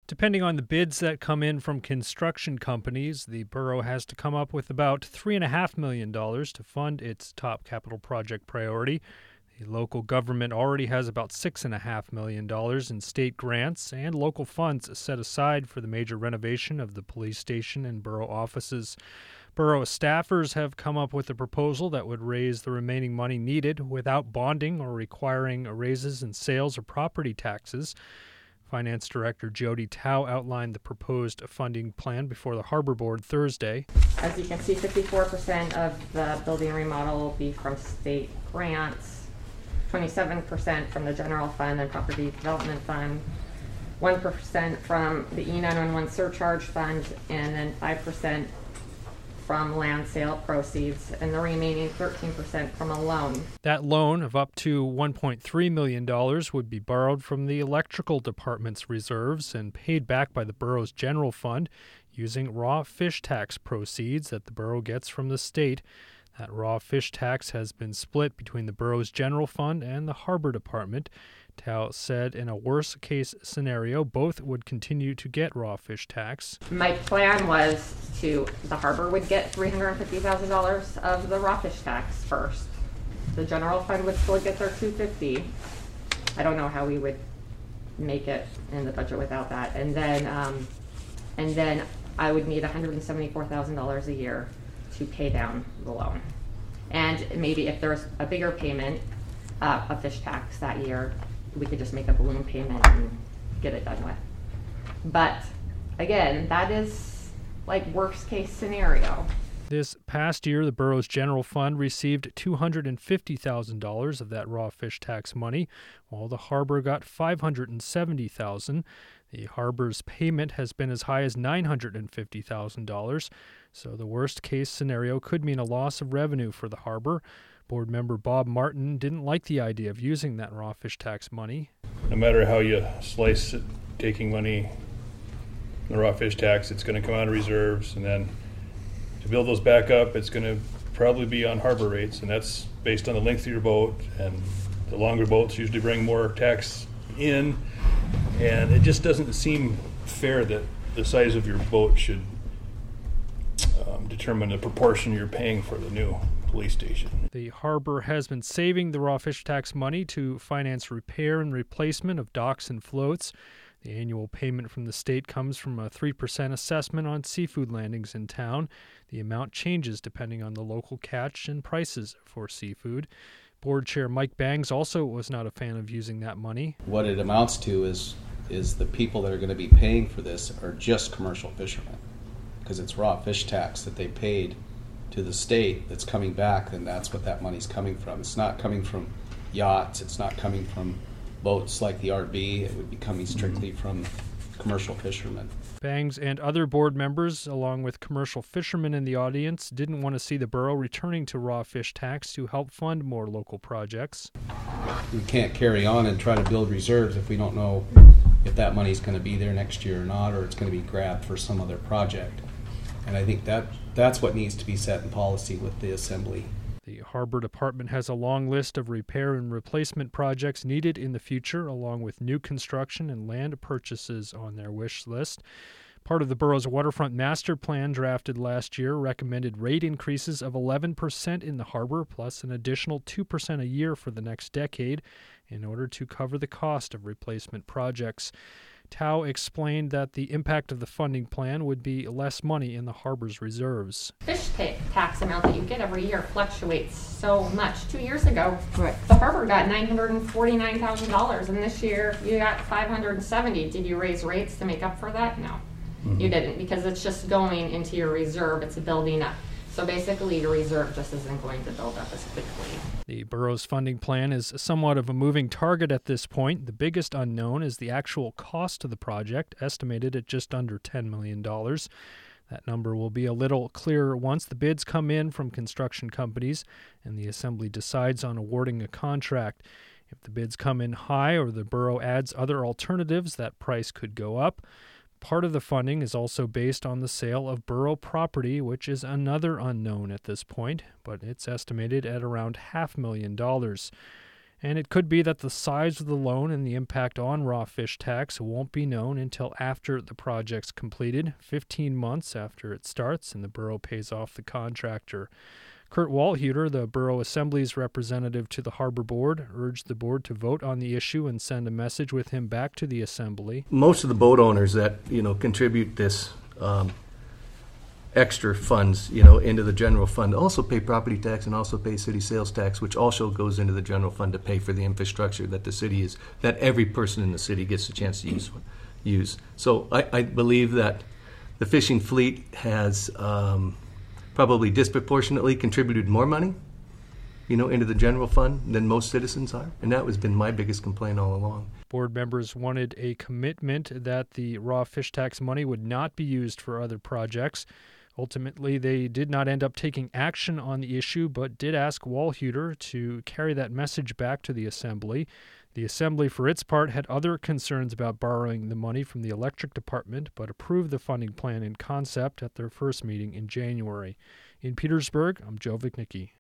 Depending on the bids that come in from construction companies, the borough has to come up with about $3.5 million to fund its top capital project priority. The local government already has about $6.5 million in state grants and local funds set aside for the major renovation of the police station and borough offices. Borough staffers have come up with a proposal that would raise the remaining money needed without bonding or requiring raises in sales or property taxes. Finance Director Jody Tao outlined the proposed funding plan before the Harbor Board Thursday. As you can see, 54% of the building remodel will be from state grants, 27% from the general fund and property development fund, 1% from the E911 surcharge fund, and then 5% from land sale proceeds, and the remaining 13% from a loan. That loan of up to $1.3 million would be borrowed from the electrical department's reserves and paid back by the borough's general fund using raw fish tax proceeds that the borough gets from the state. That raw fish tax has been split between the borough's general fund and the harbor department. Tao said in a worst-case scenario, both would continue to get raw fish tax. My plan was the harbor would get $350,000 of the raw fish tax first. The general fund would still get their $250,000. I don't know how we would make it in the budget without that. And then I would need $174,000 a year to pay down the loan. And maybe if there's a bigger payment of fish tax that year, we could just make a balloon payment and get it done with. But again, that is like worst case scenario. This past year, the borough's general fund received $250,000 of that raw fish tax money, while the harbor got $570,000. The harbor's payment has been as high as $950,000, so the worst case scenario could mean a loss of revenue for the harbor. Board member Bob Martin didn't like the idea of using that raw fish tax money. No matter how you slice it, taking money, the raw fish tax, it's going to come out of reserves, and then to build those back up, it's going to probably be on harbor rates, and that's based on the length of your boat, and the longer boats usually bring more tax in, and it just doesn't seem fair that the size of your boat should determine the proportion you're paying for the new police station. The harbor has been saving the raw fish tax money to finance repair and replacement of docks and floats. The annual payment from the state comes from a 3% assessment on seafood landings in town. The amount changes depending on the local catch and prices for seafood. Board Chair Mike Bangs also was not a fan of using that money. What it amounts to is the people that are going to be paying for this are just commercial fishermen, because it's raw fish tax that they paid to the state that's coming back, and that's what that money's coming from. It's not coming from yachts, it's not coming from boats like the RB, it would be coming strictly from commercial fishermen. Bangs and other board members, along with commercial fishermen in the audience, didn't want to see the borough returning to raw fish tax to help fund more local projects. We can't carry on and try to build reserves if we don't know if that money's going to be there next year or not, or it's going to be grabbed for some other project. And I think that's what needs to be set in policy with the Assembly. The Harbor Department has a long list of repair and replacement projects needed in the future, along with new construction and land purchases on their wish list. Part of the borough's waterfront master plan drafted last year recommended rate increases of 11% in the harbor, plus an additional 2% a year for the next decade, in order to cover the cost of replacement projects. Tao explained that the impact of the funding plan would be less money in the harbor's reserves. Fish tax amount that you get every year fluctuates so much. 2 years ago, the harbor got $949,000, and this year you got $570,000. Did you raise rates to make up for that? No, you didn't, because it's just going into your reserve. It's building up. So basically, your reserve just isn't going to build up as quickly. The borough's funding plan is somewhat of a moving target at this point. The biggest unknown is the actual cost of the project, estimated at just under $10 million. That number will be a little clearer once the bids come in from construction companies and the Assembly decides on awarding a contract. If the bids come in high or the borough adds other alternatives, that price could go up. Part of the funding is also based on the sale of borough property, which is another unknown at this point, but it's estimated at around $500,000. And it could be that the size of the loan and the impact on raw fish tax won't be known until after the project's completed, 15 months after it starts and the borough pays off the contractor. Kurt Walthuter, the Borough Assembly's representative to the Harbor Board, urged the board to vote on the issue and send a message with him back to the Assembly. Most of the boat owners that, contribute this extra funds, into the general fund also pay property tax and also pay city sales tax, which also goes into the general fund to pay for the infrastructure that the city that every person in the city gets a chance to use. So I believe that the fishing fleet has probably disproportionately contributed more money, into the general fund than most citizens are. And that has been my biggest complaint all along. Board members wanted a commitment that the raw fish tax money would not be used for other projects. Ultimately, they did not end up taking action on the issue, but did ask Walthuter to carry that message back to the Assembly. The Assembly, for its part, had other concerns about borrowing the money from the electric department, but approved the funding plan in concept at their first meeting in January. In Petersburg, I'm Joe Vicnicki.